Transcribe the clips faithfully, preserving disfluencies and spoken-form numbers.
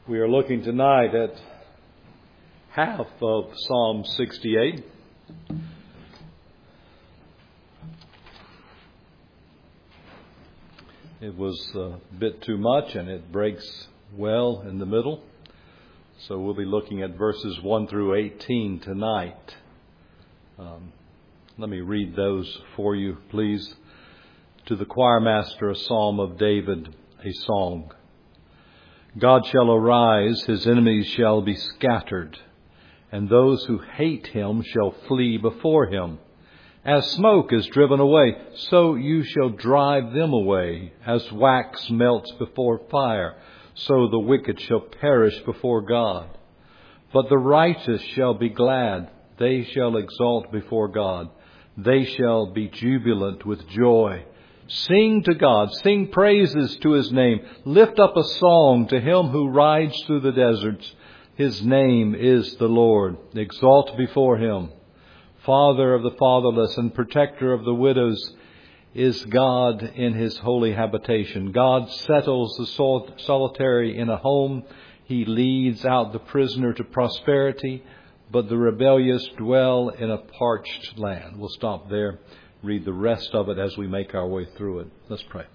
We are looking tonight at half of Psalm sixty-eight. It was a bit too much and it breaks well in the middle. So we'll be looking at verses one through eighteen tonight. Um, let me read those for you, please. To the choir master, a psalm of David, a song. God shall arise, his enemies shall be scattered, and those who hate him shall flee before him. As smoke is driven away, so you shall drive them away. As wax melts before fire, so the wicked shall perish before God. But the righteous shall be glad, they shall exult before God. They shall be jubilant with joy. Sing to God, sing praises to his name. Lift up a song to him who rides through the deserts. His name is the Lord. Exalt before him. Father of the fatherless and protector of the widows is God in his holy habitation. God settles the sol- solitary in a home. He leads out the prisoner to prosperity, but the rebellious dwell in a parched land. We'll stop there. Read the rest of it as we make our way through it. Let's pray.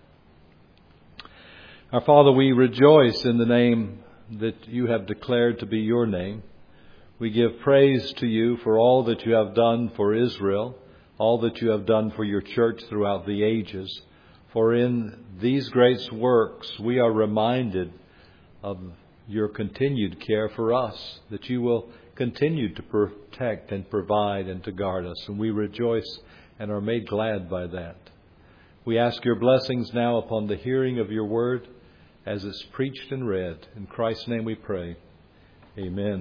Our Father, we rejoice in the name that you have declared to be your name. We give praise to you for all that you have done for Israel, all that you have done for your church throughout the ages. For in these great works we are reminded of your continued care for us, that you will continue to protect and provide and to guard us. And we rejoice and are made glad by that. We ask your blessings now upon the hearing of your word as it's preached and read. In Christ's name we pray. Amen.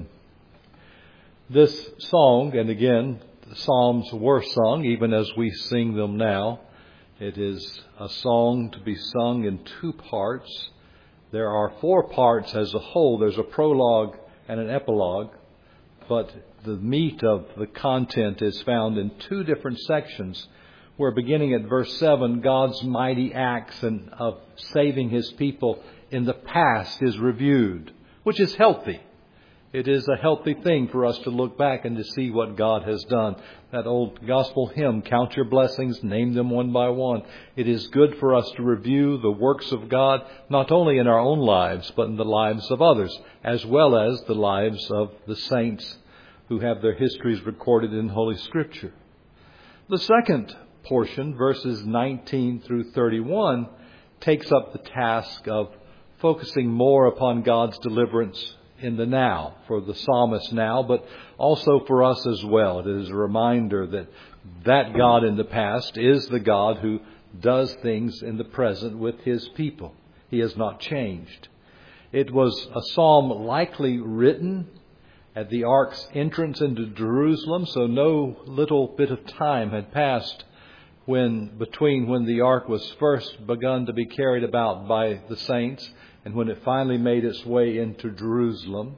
This song, and again, the Psalms were sung even as we sing them now. It is a song to be sung in two parts. There are four parts as a whole. There's a prologue and an epilogue, but the meat of the content is found in two different sections, where beginning at verse seven, God's mighty acts and of saving his people in the past is reviewed, which is healthy. It is a healthy thing for us to look back and to see what God has done. That old gospel hymn, count your blessings, name them one by one. It is good for us to review the works of God, not only in our own lives, but in the lives of others, as well as the lives of the saints who have their histories recorded in Holy Scripture. The second portion, verses nineteen through thirty-one, takes up the task of focusing more upon God's deliverance in the now, for the psalmist now, but also for us as well. It is a reminder that that God in the past is the God who does things in the present with his people. He has not changed. It was a psalm likely written at the ark's entrance into Jerusalem, so no little bit of time had passed when between when the ark was first begun to be carried about by the saints and when it finally made its way into Jerusalem.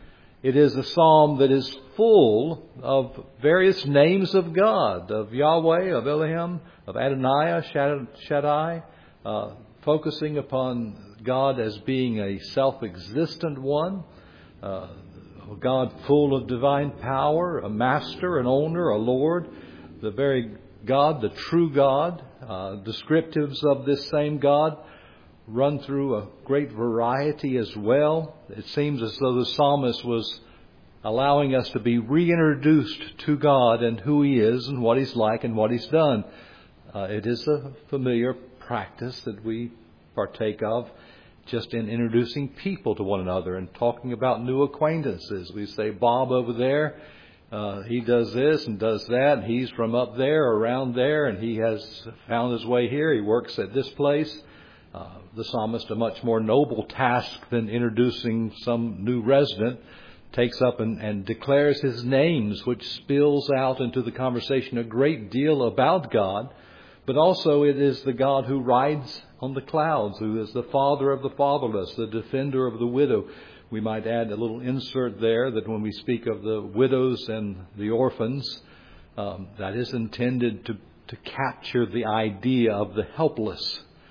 It is a psalm that is full of various names of God, of Yahweh, of Elohim, of Adonai, Shaddai, uh, focusing upon God as being a self-existent one, uh, a God full of divine power, a master, an owner, a Lord, the very God, the true God. Uh, descriptives of this same God run through a great variety as well. It seems as though the psalmist was allowing us to be reintroduced to God and who he is and what he's like and what he's done. Uh, it is a familiar practice that we partake of just in introducing people to one another and talking about new acquaintances. We say, Bob over there, uh, he does this and does that. And he's from up there, around there, and he has found his way here. He works at this place. Uh, the psalmist, a much more noble task than introducing some new resident, takes up and, and declares his names, which spills out into the conversation a great deal about God. But also it is the God who rides on the clouds, who is the father of the fatherless, the defender of the widow. We might add a little insert there that when we speak of the widows and the orphans, um, that is intended to, to capture the idea of the helpless.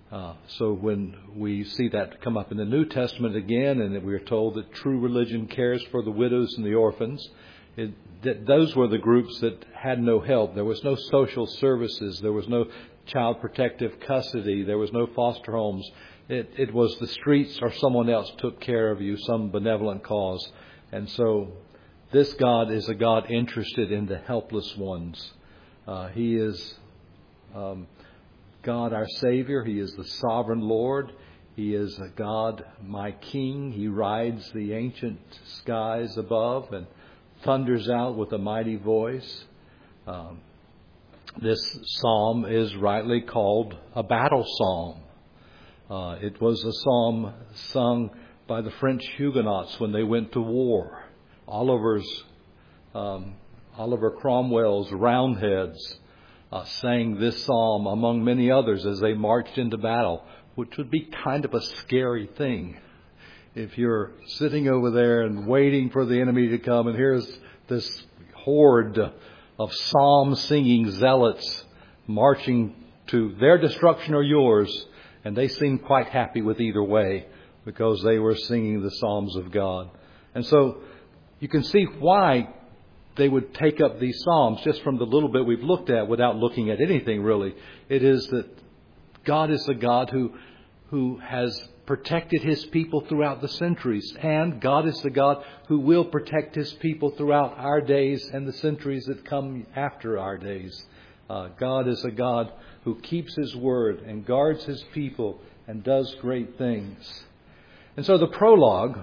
Uh, so when we see that come up in the New Testament again, and that we are told that true religion cares for the widows and the orphans, it, that those were the groups that had no help. There was no social services. There was no child protective custody. There was no foster homes. It, it was the streets or someone else took care of you, some benevolent cause. And so this God is a God interested in the helpless ones. Uh, he is um, God our Savior. He is the sovereign Lord. He is a God, my King. He rides the ancient skies above and thunders out with a mighty voice. Um, this psalm is rightly called a battle psalm. Uh, it was a psalm sung by the French Huguenots when they went to war. Oliver's, um, Oliver Cromwell's Roundheads uh, sang this psalm among many others as they marched into battle, which would be kind of a scary thing. If you're sitting over there and waiting for the enemy to come, and here's this horde of psalm-singing zealots marching to their destruction or yours, and they seemed quite happy with either way because they were singing the psalms of God. And so you can see why they would take up these psalms just from the little bit we've looked at without looking at anything really. It is that God is the God who, who has protected His people throughout the centuries. And God is the God who will protect His people throughout our days and the centuries that come after our days. Uh, God is a God who keeps His word and guards His people and does great things. And so the prologue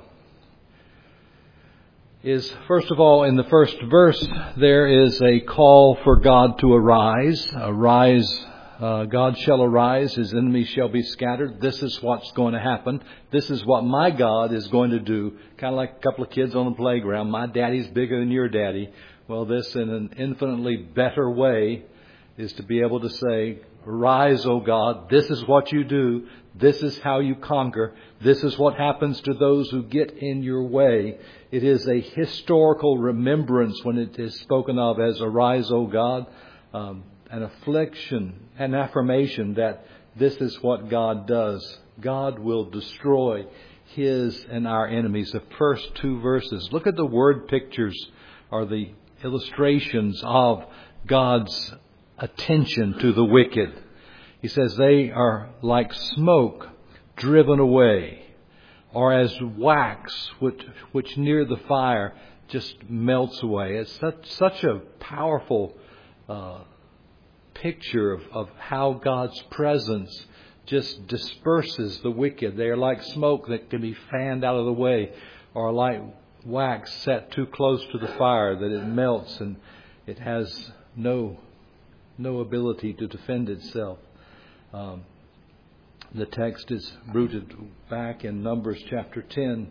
is, first of all, in the first verse, there is a call for God to arise. Arise, uh, God shall arise, His enemies shall be scattered. This is what's going to happen. This is what my God is going to do. Kind of like a couple of kids on the playground. My daddy's bigger than your daddy. Well, this in an infinitely better way is to be able to say, arise, O God, this is what you do. This is how you conquer. This is what happens to those who get in your way. It is a historical remembrance when it is spoken of as arise, O God, um, an affliction, an affirmation that this is what God does. God will destroy His and our enemies. The first two verses. Look at the word pictures or the illustrations of God's attention to the wicked. He says they are like smoke driven away, or as wax which, which near the fire just melts away. It's such, such a powerful uh, picture of, of how God's presence just disperses the wicked. They are like smoke that can be fanned out of the way, or like wax set too close to the fire that it melts and it has no no ability to defend itself. Um, the text is rooted back in Numbers chapter ten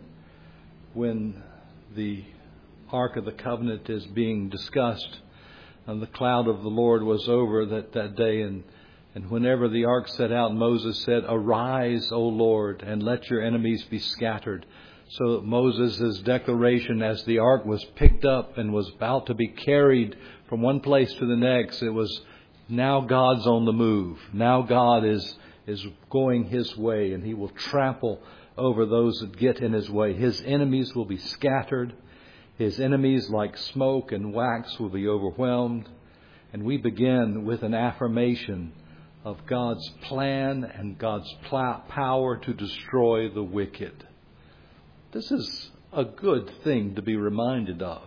when the Ark of the Covenant is being discussed. And the cloud of the Lord was over that, that day. And, and whenever the Ark set out, Moses said, arise, O Lord, and let your enemies be scattered. So Moses' declaration as the Ark was picked up and was about to be carried from one place to the next, it was now God's on the move. Now God is is going His way, and He will trample over those that get in His way. His enemies will be scattered. His enemies, like smoke and wax, will be overwhelmed. And we begin with an affirmation of God's plan and God's pl- power to destroy the wicked. This is a good thing to be reminded of.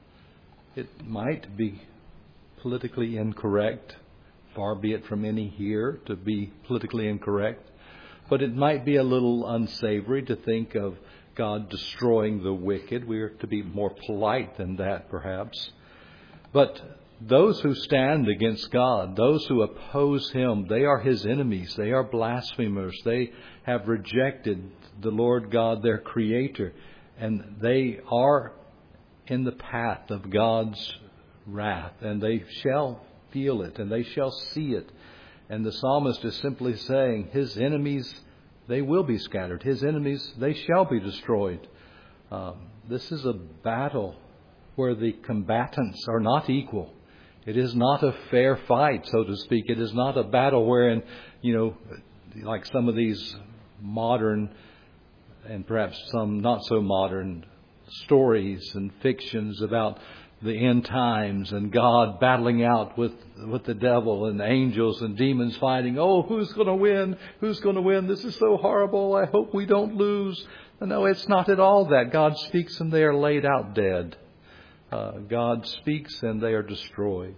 It might be politically incorrect. Far be it from any here to be politically incorrect. But it might be a little unsavory to think of God destroying the wicked. We are to be more polite than that, perhaps. But those who stand against God, those who oppose Him, they are His enemies. They are blasphemers. They have rejected the Lord God, their Creator. And they are in the path of God's wrath. And they shall feel it, and they shall see it. And the psalmist is simply saying, His enemies, they will be scattered. His enemies, they shall be destroyed. Um, this is a battle where the combatants are not equal. It is not a fair fight, so to speak. It is not a battle wherein, you know, like some of these modern and perhaps some not so modern stories and fictions about the end times and God battling out with, with the devil and angels and demons fighting. Oh, who's going to win? Who's going to win? This is so horrible. I hope we don't lose. No, it's not at all that. God speaks and they are laid out dead. Uh, God speaks and they are destroyed.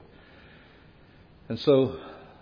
And so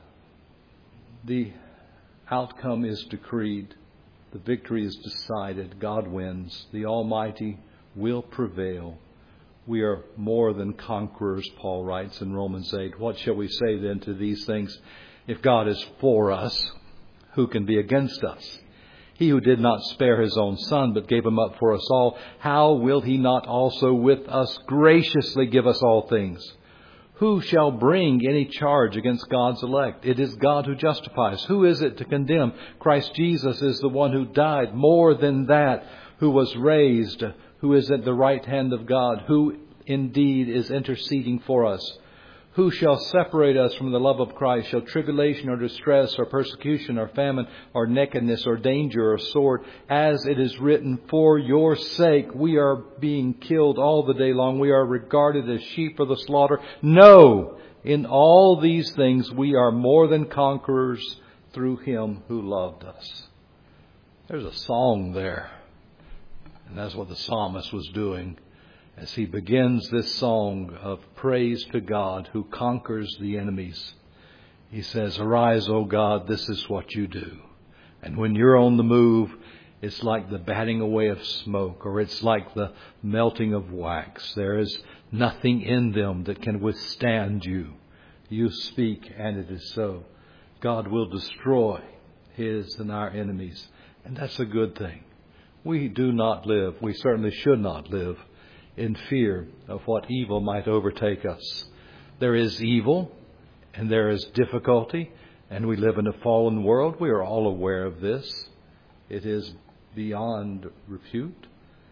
the outcome is decreed. The victory is decided. God wins. The Almighty will prevail. We are more than conquerors, Paul writes in Romans eight. What shall we say then to these things? If God is for us, who can be against us? He who did not spare his own Son, but gave him up for us all, how will he not also with us graciously give us all things? Who shall bring any charge against God's elect? It is God who justifies. Who is it to condemn? Christ Jesus is the one who died. More than that, who was raised, who is at the right hand of God, who indeed is interceding for us. Who shall separate us from the love of Christ? Shall tribulation or distress or persecution or famine or nakedness or danger or sword? As it is written, for your sake we are being killed all the day long. We are regarded as sheep for the slaughter. No, in all these things we are more than conquerors through Him who loved us. There's a song there. And that's what the psalmist was doing as he begins this song of praise to God who conquers the enemies. He says, arise, O God, this is what you do. And when you're on the move, it's like the batting away of smoke, or it's like the melting of wax. There is nothing in them that can withstand you. You speak, and it is so. God will destroy His and our enemies. And that's a good thing. We do not live, we certainly should not live in fear of what evil might overtake us. There is evil and there is difficulty, and we live in a fallen world. We are all aware of this. It is beyond repute.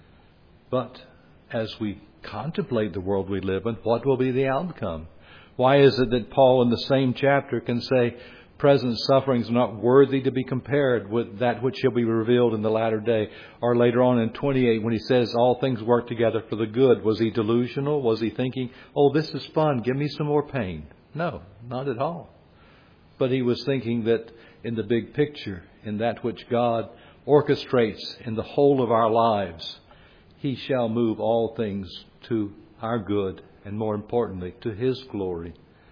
But as we contemplate the world we live in, what will be the outcome? Why is it that Paul in the same chapter can say, present sufferings are not worthy to be compared with that which shall be revealed in the latter day? Or later on in twenty-eight, when he says all things work together for the good, was he delusional? Was he thinking, oh, this is fun, give me some more pain? No, not at all. But he was thinking that in the big picture, in that which God orchestrates in the whole of our lives, He shall move all things to our good, and more importantly, to His glory,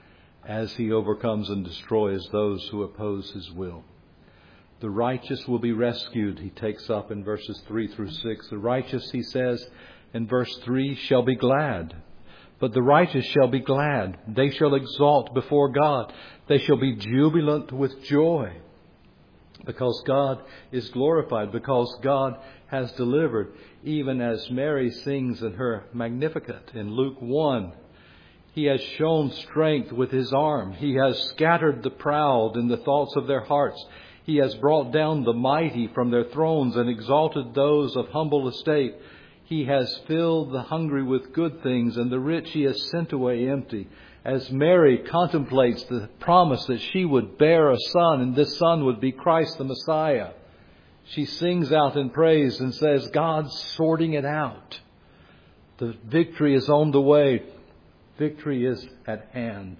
as He overcomes and destroys those who oppose His will. The righteous will be rescued, he takes up in verses three through six. The righteous, he says in verse three, shall be glad. But the righteous shall be glad. They shall exalt before God. They shall be jubilant with joy. Because God is glorified, because God has delivered. Even as Mary sings in her Magnificat in Luke one, He has shown strength with His arm. He has scattered the proud in the thoughts of their hearts. He has brought down the mighty from their thrones and exalted those of humble estate. He has filled the hungry with good things, and the rich He has sent away empty. As Mary contemplates the promise that she would bear a son, and this son would be Christ the Messiah, she sings out in praise and says, God's sorting it out. The victory is on the way. Victory is at hand.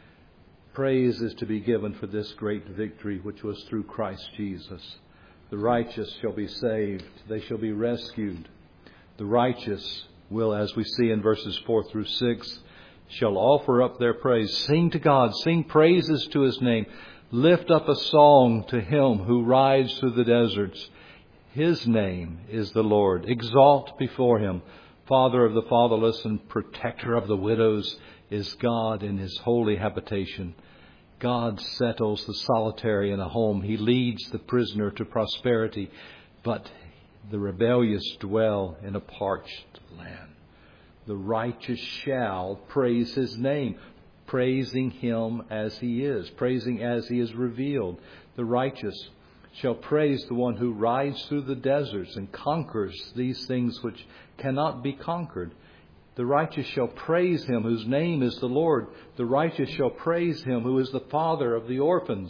Praise is to be given for this great victory, which was through Christ Jesus. The righteous shall be saved. They shall be rescued. The righteous will, as we see in verses four through six, shall offer up their praise. Sing to God. Sing praises to His name. Lift up a song to Him who rides through the deserts. His name is the Lord. Exalt before Him. Father of the fatherless and protector of the widows is God in His holy habitation. God settles the solitary in a home. He leads the prisoner to prosperity, but the rebellious dwell in a parched land. The righteous shall praise His name, praising Him as He is, praising as He is revealed. The righteous shall praise the one who rides through the deserts and conquers these things which cannot be conquered. The righteous shall praise Him whose name is the Lord. The righteous shall praise Him who is the Father of the orphans.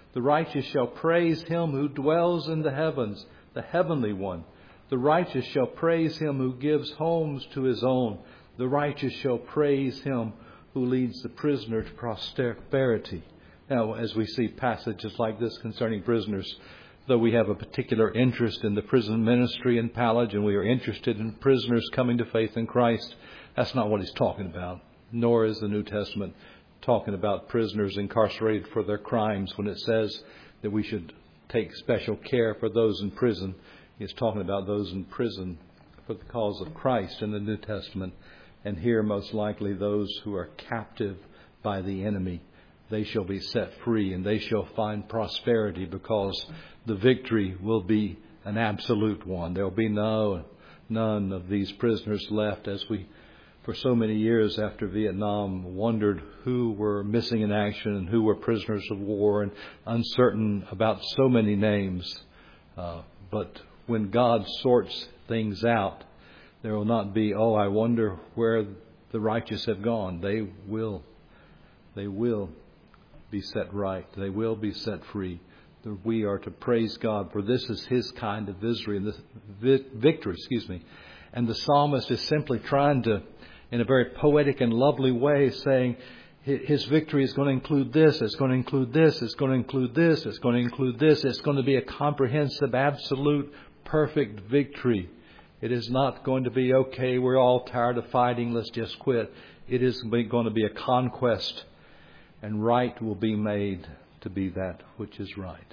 The righteous shall praise Him who dwells in the heavens, the heavenly one. The righteous shall praise Him who gives homes to His own. The righteous shall praise Him who leads the prisoner to prosperity. Now, as we see passages like this concerning prisoners, though we have a particular interest in the prison ministry in Palage, and we are interested in prisoners coming to faith in Christ, that's not what he's talking about. Nor is the New Testament talking about prisoners incarcerated for their crimes when it says that we should take special care for those in prison. He's talking about those in prison for the cause of Christ in the New Testament. And here, most likely, those who are captive by the enemy. They shall be set free, and they shall find prosperity, because the victory will be an absolute one. There will be no none of these prisoners left, as we, for so many years after Vietnam, wondered who were missing in action and who were prisoners of war, and uncertain about so many names. Uh, but when God sorts things out, there will not be, oh, I wonder where the righteous have gone. They will. They will be set right. They will be set free. We are to praise God, for this is His kind of victory, and the victory, excuse me. And the psalmist is simply trying to, in a very poetic and lovely way, saying his victory is going to include this, it's going to include this, it's going to include this, it's going to include this. It's going to be a comprehensive, absolute, perfect victory. It is not going to be, okay, we're all tired of fighting, let's just quit. It is going to be a conquest, and right will be made to be that which is right.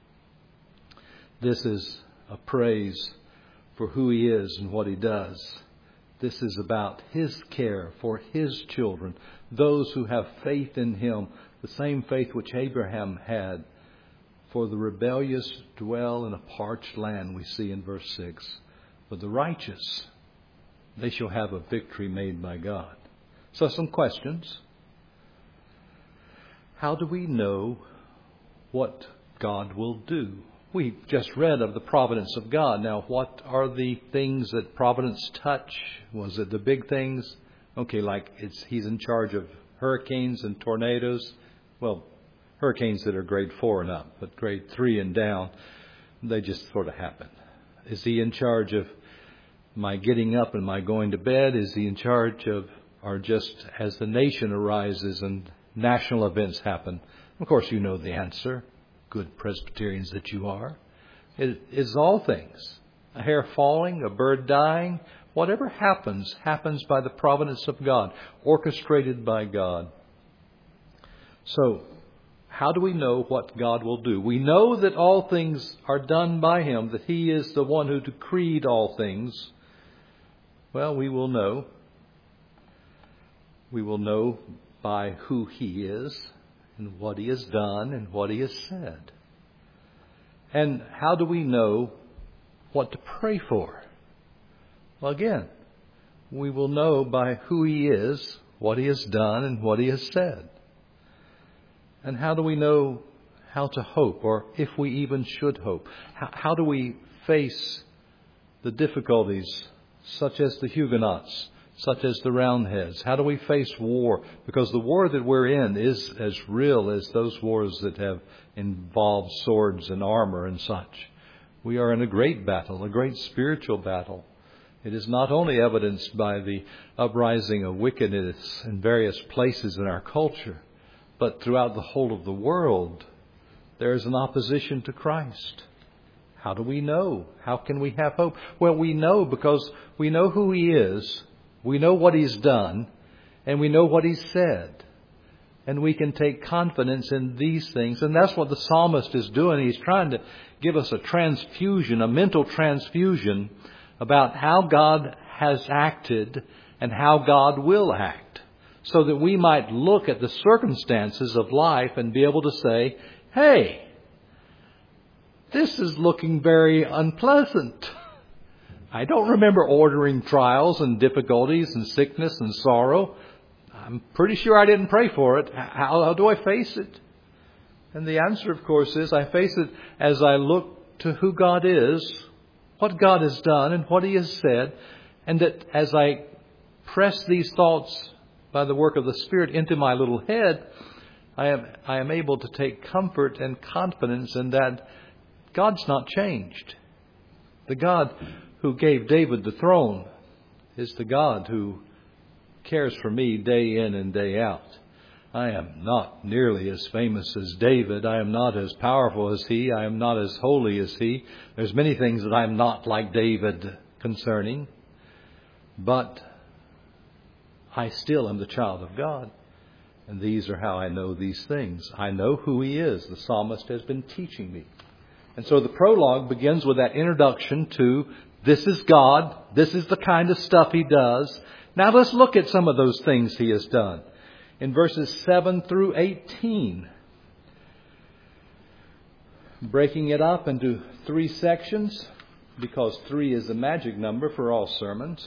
This is a praise for who He is and what He does. This is about His care for His children, those who have faith in Him, the same faith which Abraham had. For the rebellious dwell in a parched land, we see in verse six. But the righteous, they shall have a victory made by God. So some questions. How do we know what God will do? We just read of the providence of God. Now, what are the things that providence touch? Was it the big things? Okay, like it's He's in charge of hurricanes and tornadoes. Well, hurricanes that are grade four and up, but grade three and down, they just sort of happen. Is He in charge of my getting up and my going to bed? Is He in charge of, or just as the nation arises and national events happen? Of course, you know the answer, good Presbyterians that you are. It is all things. A hair falling, a bird dying, whatever happens, happens by the providence of God, orchestrated by God. So, how do we know what God will do? We know that all things are done by Him, that He is the one who decreed all things. Well, we will know. We will know by who He is and what He has done and what He has said. And how do we know what to pray for? Well, again, we will know by who He is, what He has done, and what He has said. And how do we know how to hope, or if we even should hope? How, how do we face the difficulties, such as the Huguenots, such as the Roundheads? How do we face war? Because the war that we're in is as real as those wars that have involved swords and armor and such. We are in a great battle, a great spiritual battle. It is not only evidenced by the uprising of wickedness in various places in our culture, but throughout the whole of the world, there is an opposition to Christ. How do we know? How can we have hope? Well, we know because we know who He is, we know what He's done, and we know what He's said. And we can take confidence in these things. And that's what the psalmist is doing. He's trying to give us a transfusion, a mental transfusion about how God has acted and how God will act, so that we might look at the circumstances of life and be able to say, hey, this is looking very unpleasant. I don't remember ordering trials and difficulties and sickness and sorrow. I'm pretty sure I didn't pray for it. How, how do I face it? And the answer, of course, is I face it as I look to who God is, what God has done and what He has said, and that as I press these thoughts by the work of the Spirit into my little head, I am, I am able to take comfort and confidence in that God's not changed. The God who gave David the throne is the God who cares for me day in and day out. I am not nearly as famous as David. I am not as powerful as he. I am not as holy as he. There's many things that I am not like David concerning. But I still am the child of God. And these are how I know these things. I know who he is. The psalmist has been teaching me. And so the prologue begins with that introduction to this is God. This is the kind of stuff he does. Now let's look at some of those things he has done. In verses seven through eighteen, breaking it up into three sections, because three is the magic number for all sermons.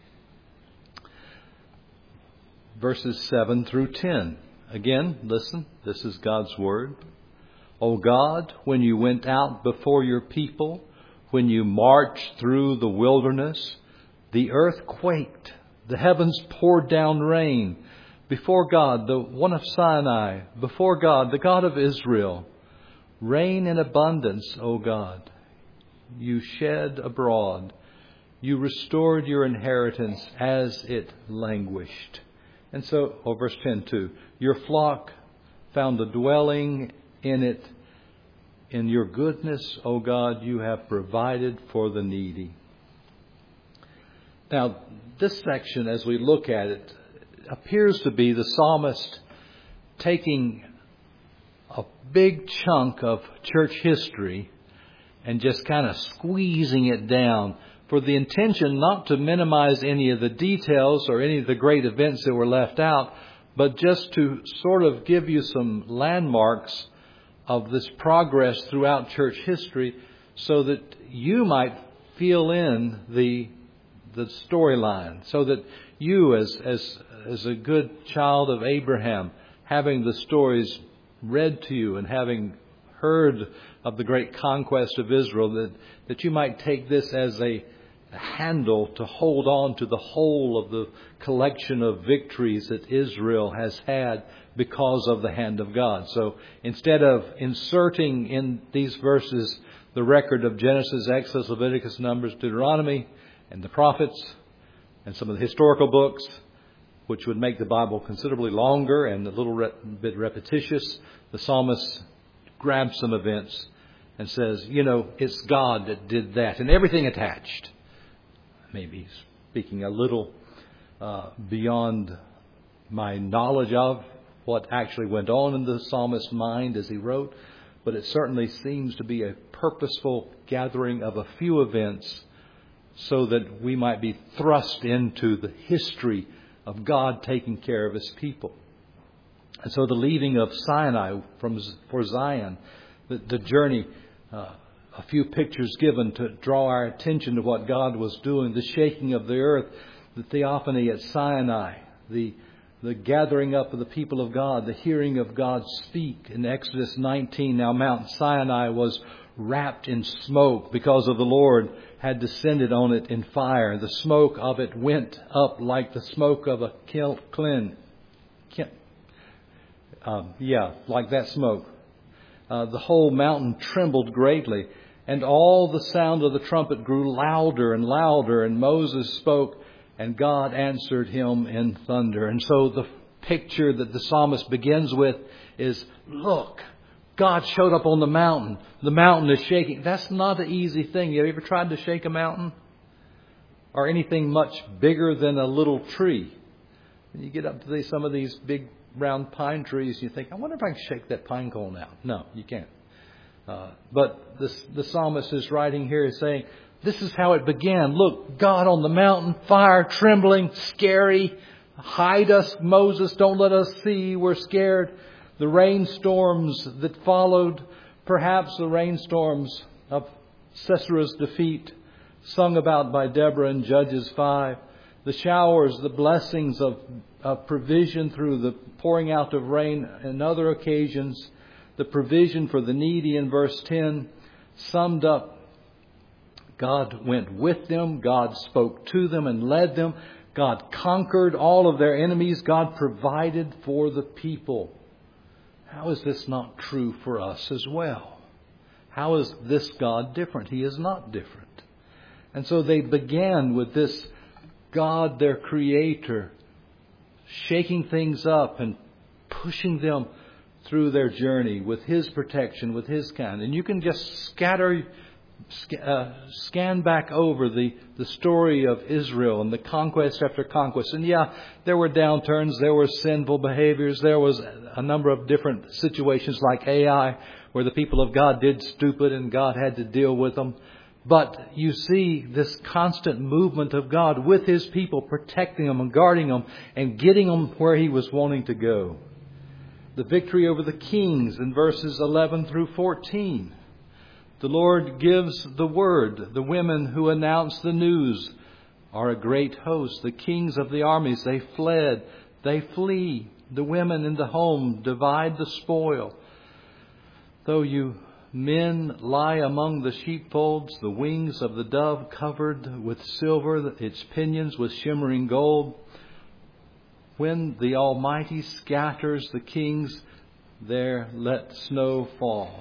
Verses seven through ten. Again, listen, this is God's word. O God, when you went out before your people, when you marched through the wilderness, the earth quaked, the heavens poured down rain. Before God, the one of Sinai, before God, the God of Israel, rain in abundance, O God. You shed abroad. You restored your inheritance as it languished. And so, oh, verse ten too. Your flock found a dwelling in it. In your goodness, O God, you have provided for the needy. Now, this section, as we look at it, appears to be the psalmist taking a big chunk of church history and just kind of squeezing it down for the intention not to minimize any of the details or any of the great events that were left out, but just to sort of give you some landmarks of this progress throughout church history so that you might fill in the the storyline, so that you as as as a good child of Abraham, having the stories read to you and having heard of the great conquest of Israel, that, that you might take this as a, a handle to hold on to the whole of the collection of victories that Israel has had because of the hand of God. So instead of inserting in these verses the record of Genesis, Exodus, Leviticus, Numbers, Deuteronomy, and the prophets, and some of the historical books, which would make the Bible considerably longer and a little re- bit repetitious, the psalmist grabs some events and says, you know, it's God that did that, and everything attached. Maybe speaking a little uh, beyond my knowledge of what actually went on in the psalmist's mind as he wrote, but it certainly seems to be a purposeful gathering of a few events so that we might be thrust into the history of God taking care of his people. And so the leaving of Sinai from for Zion, the, the journey, uh, a few pictures given to draw our attention to what God was doing, the shaking of the earth, the theophany at Sinai, the the gathering up of the people of God, the hearing of God speak in Exodus nineteen. Now Mount Sinai was wrapped in smoke because of the Lord had descended on it in fire. The smoke of it went up like the smoke of a kiln. kiln um, yeah, like that smoke. Uh, the whole mountain trembled greatly, and all the sound of the trumpet grew louder and louder, and Moses spoke, and God answered him in thunder. And so the picture that the psalmist begins with is, look, God showed up on the mountain. The mountain is shaking. That's not an easy thing. You ever tried to shake a mountain? Or anything much bigger than a little tree? And you get up to these, some of these big round pine trees, you think, I wonder if I can shake that pine cone out. No, you can't. Uh, but this, the psalmist is writing here is saying, this is how it began. Look, God on the mountain, fire trembling, scary. Hide us, Moses, don't let us see. We're scared. The rainstorms that followed, perhaps the rainstorms of Sisera's defeat, sung about by Deborah in Judges five. The showers, the blessings of, of provision through the pouring out of rain and other occasions. The provision for the needy in verse ten, summed up. God went with them. God spoke to them and led them. God conquered all of their enemies. God provided for the people. how is this not true for us as well? How is this God different? He is not different. And so they began with this God, their Creator, shaking things up and pushing them through their journey with His protection, with His kind. And you can just scatter, uh, scan back over the, the story of Israel and the conquest after conquest. And yeah, there were downturns, there were sinful behaviors, there was a number of different situations like Ai, where the people of God did stupid and God had to deal with them. But you see this constant movement of God with His people, protecting them and guarding them and getting them where He was wanting to go. The victory over the kings in verses eleven through fourteen. The Lord gives the word. The women who announce the news are a great host. The kings of the armies, they fled. They flee. The women in the home divide the spoil. Though you men lie among the sheepfolds, the wings of the dove covered with silver, its pinions with shimmering gold. When the Almighty scatters the kings, there let snow fall.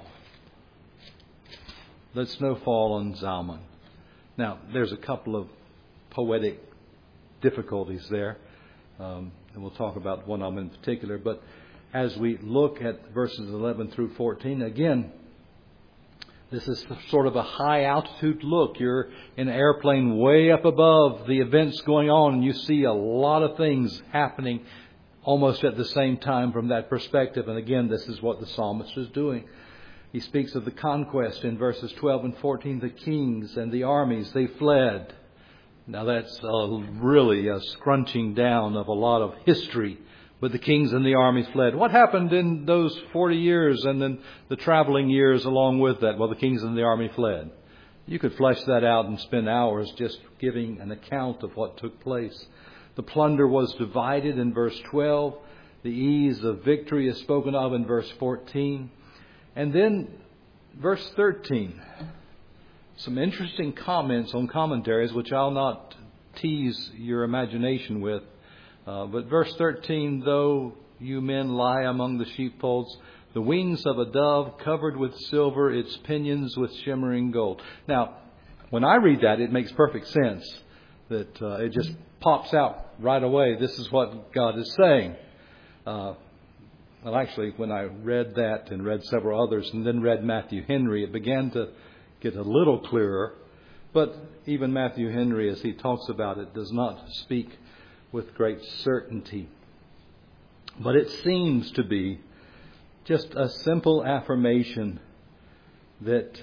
Let snow fall on Zalman. Now, there's a couple of poetic difficulties there. Um, and we'll talk about one of them in particular. But as we look at verses eleven through fourteen, again, this is sort of a high altitude look. You're in an airplane way up above the events going on, and you see a lot of things happening almost at the same time from that perspective. And again, this is what the psalmist is doing. He speaks of the conquest in verses twelve and fourteen. The kings and the armies, they fled. Now that's a, really a scrunching down of a lot of history. But the kings and the armies fled. What happened in those forty years and then the traveling years along with that? Well, the kings and the army fled. You could flesh that out and spend hours just giving an account of what took place. The plunder was divided in verse twelve. The ease of victory is spoken of in verse fourteen. And then verse thirteen. Some interesting comments on commentaries, which I'll not tease your imagination with. Uh, but verse thirteen, though you men lie among the sheepfolds, the wings of a dove covered with silver, its pinions with shimmering gold. Now, when I read that, it makes perfect sense. That uh, it just pops out right away. This is what God is saying. Uh, well, actually, when I read that and read several others and then read Matthew Henry, it began to get a little clearer. But even Matthew Henry, as he talks about it, does not speak with great certainty. But it seems to be just a simple affirmation that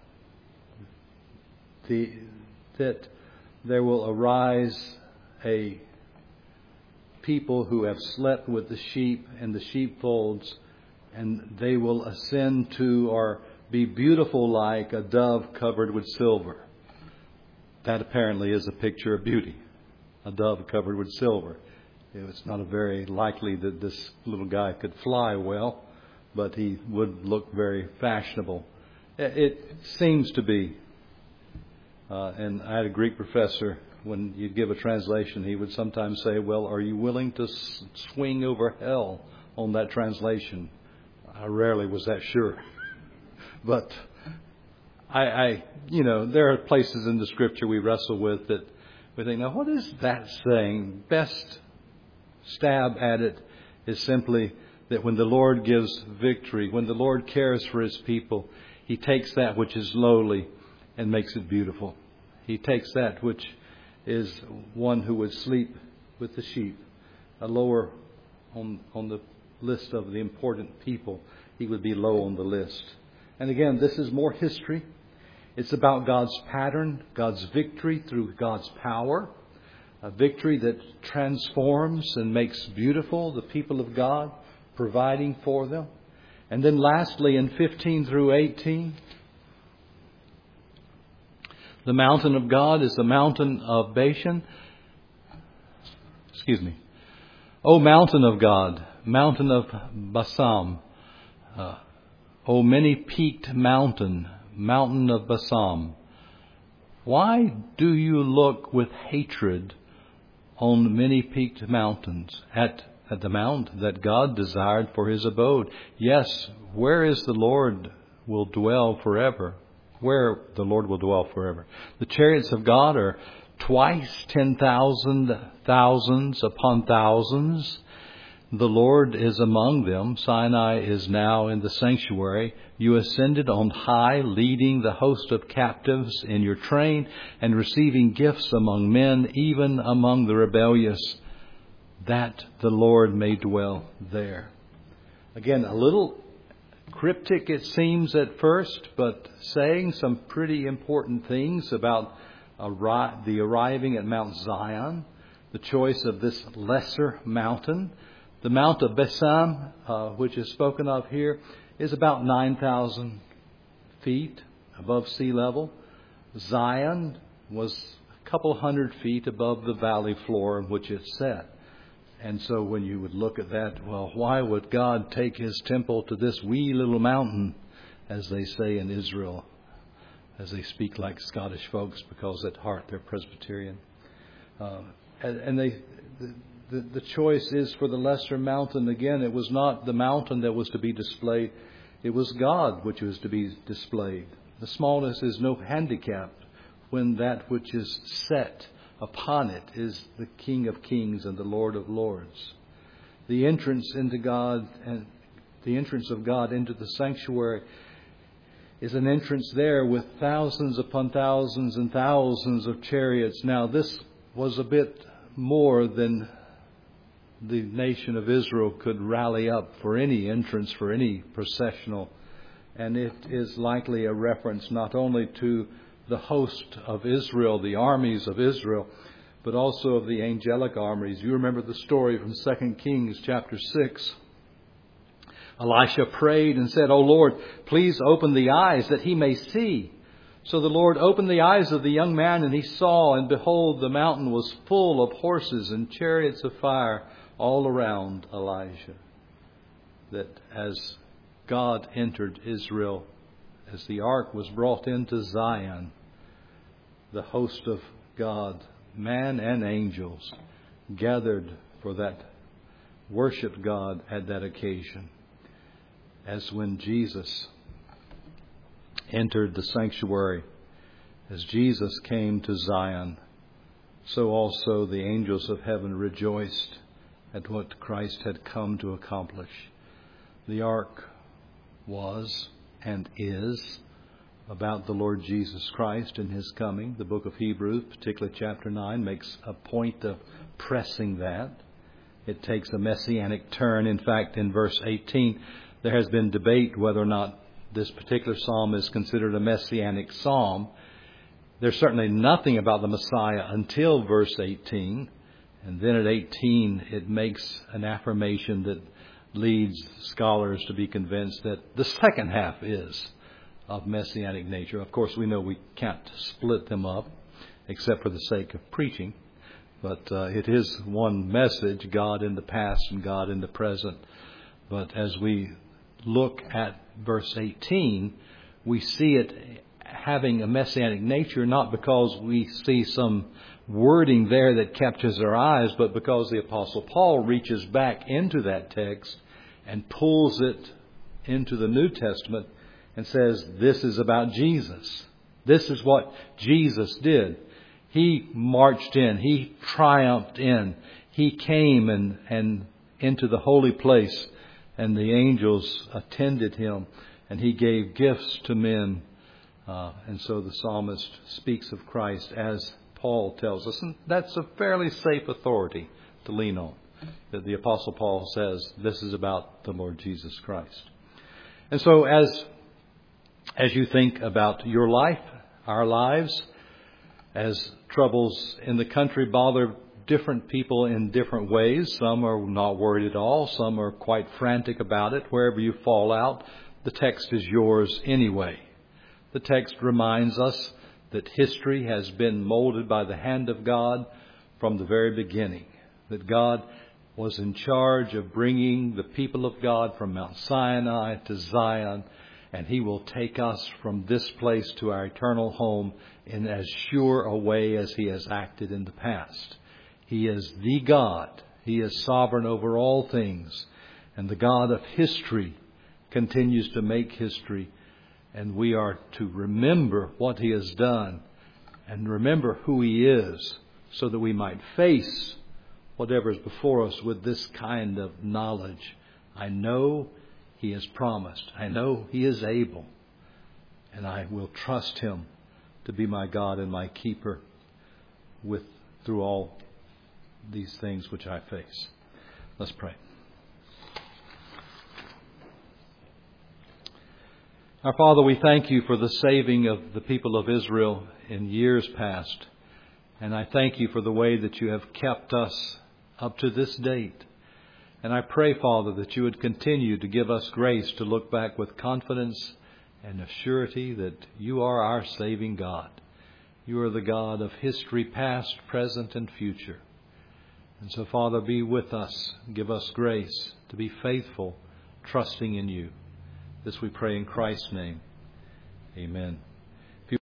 the that there will arise a people who have slept with the sheep and the sheepfolds, and they will ascend to or be beautiful like a dove covered with silver. That apparently is a picture of beauty. A dove covered with silver. It's not a very likely that this little guy could fly well, but he would look very fashionable. It seems to be. Uh, and I had a Greek professor, when you'd give a translation, he would sometimes say, well, are you willing to s- swing over hell on that translation? I rarely was that sure. But I, I, you know, there are places in the Scripture we wrestle with that we think, now, what is that saying? Best stab at it is simply that when the Lord gives victory, when the Lord cares for His people, He takes that which is lowly and makes it beautiful. He takes that which is one who would sleep with the sheep, a lower on, on the list of the important people. He would be low on the list. And again, this is more history. It's about God's pattern, God's victory through God's power, a victory that transforms and makes beautiful the people of God, providing for them. And then lastly, in fifteen through eighteen, the mountain of God is the mountain of Bashan. Excuse me. O mountain of God, mountain of Basam, uh, O many-peaked mountain, mountain of Basam, why do you look with hatred on many-peaked mountains, at at the mount that God desired for his abode. Yes, where is the Lord will dwell forever. Where the Lord will dwell forever. The chariots of God are twice ten thousand thousands upon thousands. The Lord is among them. Sinai is now in the sanctuary. You ascended on high, leading the host of captives in your train and receiving gifts among men, even among the rebellious, that the Lord may dwell there. Again, a little cryptic it seems at first, but saying some pretty important things about arri- the arriving at Mount Zion, the choice of this lesser mountain. The Mount of Besam, uh, which is spoken of here, is about nine thousand feet above sea level. Zion was a couple hundred feet above the valley floor in which it's set. And so when you would look at that, well, why would God take his temple to this wee little mountain, as they say in Israel, as they speak like Scottish folks, because at heart they're Presbyterian. Uh, and, and they... The, The, the choice is for the lesser mountain. Again, it was not the mountain that was to be displayed. It was God which was to be displayed. The smallness is no handicap when that which is set upon it is the King of Kings and the Lord of Lords. The entrance into God and the entrance of God into the sanctuary is an entrance there with thousands upon thousands and thousands of chariots. Now, this was a bit more than the nation of Israel could rally up for any entrance, for any processional. And it is likely a reference not only to the host of Israel, the armies of Israel, but also of the angelic armies. You remember the story from Second Kings chapter six. Elisha prayed and said, "O Lord, please open the eyes that he may see." So the Lord opened the eyes of the young man, and he saw, and behold, the mountain was full of horses and chariots of fire all around Elijah. That as God entered Israel, as the ark was brought into Zion, the host of God, man and angels, gathered for that, worshiped God at that occasion. As when Jesus entered the sanctuary, as Jesus came to Zion, so also the angels of heaven rejoiced at what Christ had come to accomplish. The ark was and is about the Lord Jesus Christ and his coming. The book of Hebrews, particularly chapter nine, makes a point of pressing that. It takes a messianic turn. In fact, in verse eighteen, there has been debate whether or not this particular psalm is considered a messianic psalm. There's certainly nothing about the Messiah until verse eighteen. And then at eighteen, it makes an affirmation that leads scholars to be convinced that the second half is of messianic nature. Of course, we know we can't split them up except for the sake of preaching. But uh, it is one message, God in the past and God in the present. But as we look at verse eighteen, we see it having a messianic nature, not because we see some wording there that captures our eyes, but because the Apostle Paul reaches back into that text and pulls it into the New Testament and says, this is about Jesus. This is what Jesus did. He marched in. He triumphed in. He came and, and into the holy place, and the angels attended him, and he gave gifts to men. Uh, and so the psalmist speaks of Christ as Paul tells us. And that's a fairly safe authority to lean on. That the Apostle Paul says this is about the Lord Jesus Christ. And so as, as you think about your life, our lives, as troubles in the country bother different people in different ways. Some are not worried at all. Some are quite frantic about it. Wherever you fall out, the text is yours anyway. The text reminds us that history has been molded by the hand of God from the very beginning. That God was in charge of bringing the people of God from Mount Sinai to Zion, and He will take us from this place to our eternal home in as sure a way as He has acted in the past. He is the God. He is sovereign over all things. And the God of history continues to make history. And we are to remember what He has done and remember who He is, so that we might face whatever is before us with this kind of knowledge. I know He has promised. I know He is able. And I will trust Him to be my God and my keeper with through all these things which I face. Let's pray. Our Father, we thank You for the saving of the people of Israel in years past. And I thank You for the way that You have kept us up to this date. And I pray, Father, that You would continue to give us grace to look back with confidence and a surety that You are our saving God. You are the God of history, past, present, and future. And so, Father, be with us. Give us grace to be faithful, trusting in You. This we pray in Christ's name. Amen.